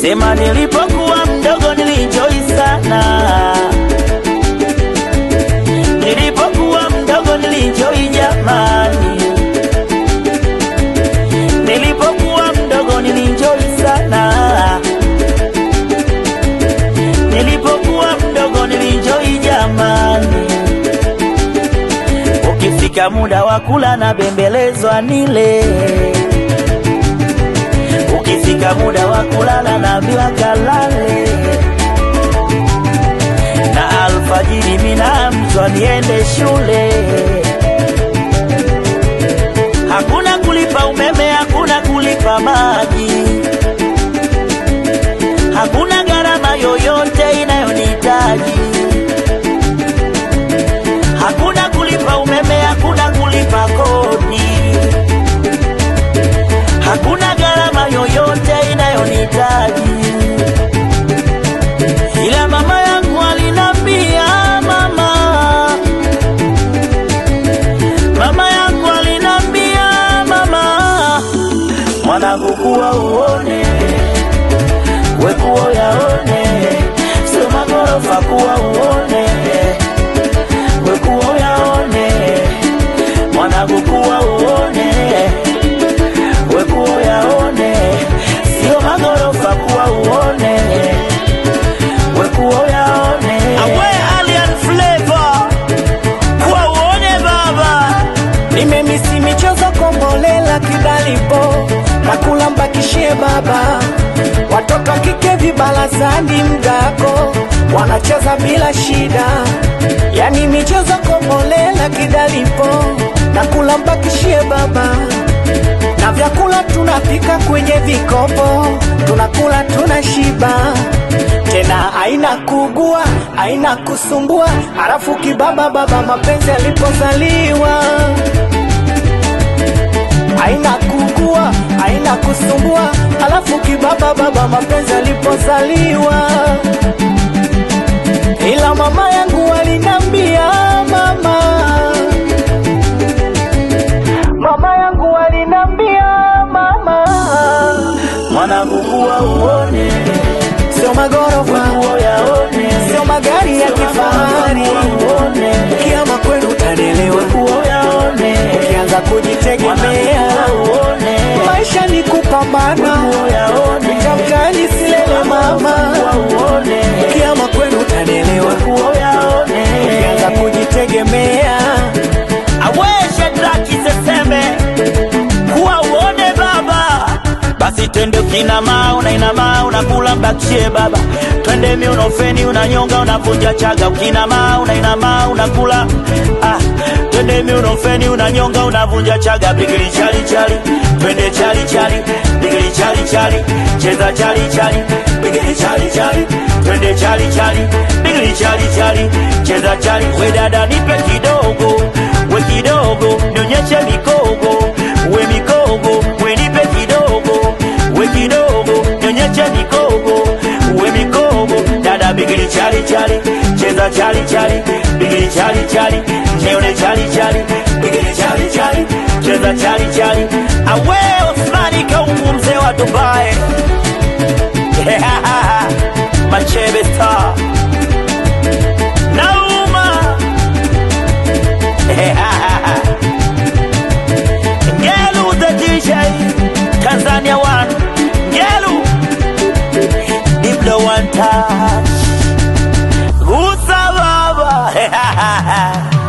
Sema nilipokuwa mdogo nilienjoy sana. Nilipokuwa mdogo nilienjoy jamani. Nilipokuwa mdogo nilienjoy sana. Nilipokuwa mdogo nilienjoy jamani. Ukifika muda wa kula na bembelezwa nile. Ukifika muda wa kulala na bila kalale. Na alfajiri mina mchwa niende shule. Hakuna kulipa umeme, hakuna kulipa maji. Hakuna gharama yoyote inayonihitaji. Hakuna kulipa umeme, hakuna kulipa kodi. Hakuna gharama yoyote inayonihitaji. Ila mama yangu alinambia mama yangu alinambia mwanangu kuwa uone, we kuwa yaone, sio magorofa kuwa uone, we kuwa yaone, mwanangu kuwa uone, we kuwa yaone, sio magorofa kuwa uone, we kuwa yaone. Awe alien flavor kuwa uone baba. Nimemisi michezo kombolela kidalipo na kulambakishie baba. Watoto kike vibalazani mgako wanacheza bila shida. Yani michezo kombolela kidalipo na kulambakishie baba. Na vyakula tunapika kwenye vikopo, tunakula tunashiba. Tena haina kugua, haina kusumbua. Halafu kibaba baba mapenzi alipozaliwa. Haina kugua, haina kusumbua. Halafu kibaba baba mapenzi alipozaliwa. Ila mama yangu alinambia mama yangu alinambia mwanangu kuwa uone, sio magorofa kuwa yaone, sio magari ya kifahari. Kiama kwenu utanelewa kuwa yaone. Ukianza kujitegemea uone, maisha ni kupambana. Mtamkani silele mama uone. Kiama kwenu utanelewa kuwa yaone. Ukianza kujitegemea. Aweshe draki seseme kuwa uone baba. Basi twende ukinama unainama unakula mbakishie baba. Twende miunofeni unanyonga unavunja chaga. Ukinama unainama unakula twende miunofeni unanyonga unavunja chaga. Bigili chali chali, twende chali chali. Bigili chali chali, cheza chali chali. Bigili chali chali, twende chali chali. Bigili chali chali, cheza chali. We dada nipe kidogo, we kidogo, nionyeshe mikogo. We mikogo, we nipe kidogo, we kidogo, nionyeshe mikogo. We mikogo, dada bigili chali chali, cheza chali chali. Bigili chali chali, nione chali chali. Bigili chali chali, cheza chali chali. Awe Osmani Kaungu mzee wa Dubai. Machebe star Nauma. Ngelu the DJ Tanzania one. Ngelu Diblo one touch Gusa baba.